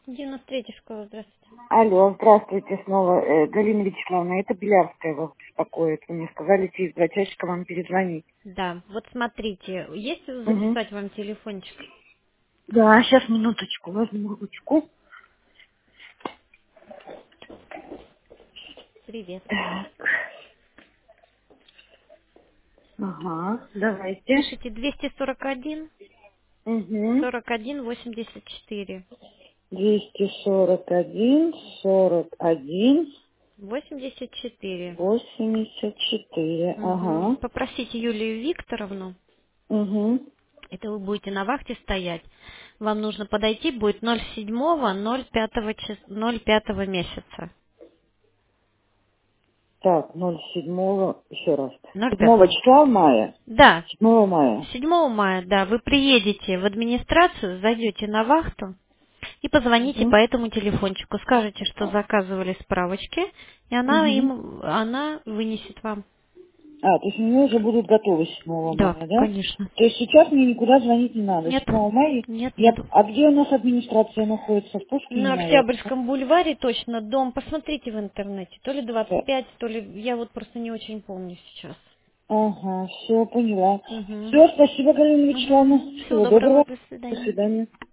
93-я школа, здравствуйте. Алло, здравствуйте снова. Галина Вячеславовна, это Белярская вас беспокоит. Вы мне сказали через 2 часика вам перезвонить. Да, вот смотрите, есть Угу. записать вам телефончик? Да, сейчас минуточку, возьму ручку. Привет. Так, ага, давайте. Пишите 241 Угу. 41 84. 241, 41, 84. 84. Угу. Ага. Попросите Юлию Викторовну, Угу. это вы будете на вахте стоять. Вам нужно подойти будет 07-05 месяца. Так, 07, еще раз. 7 05. числа мая. Да, 7 мая. 7 мая, да, вы приедете в администрацию, зайдете на вахту и позвоните по Угу. этому телефончику. Скажете, что заказывали справочки, и Угу. она вынесет вам. А, то есть у меня уже будут готовы 7 Да, мая, да? конечно. То есть сейчас мне никуда звонить не надо. Нет, 7 мая нет. А где у нас администрация находится? В Пушкине, На наверное? Октябрьском бульваре точно дом. Посмотрите в интернете. То ли Да. 25, то ли... Я вот просто не очень помню сейчас. Ага, все, поняла. Угу. Все, спасибо, Галина Угу. Вячеславовна. Всего Всего доброго, доброго. до До свидания. свидания.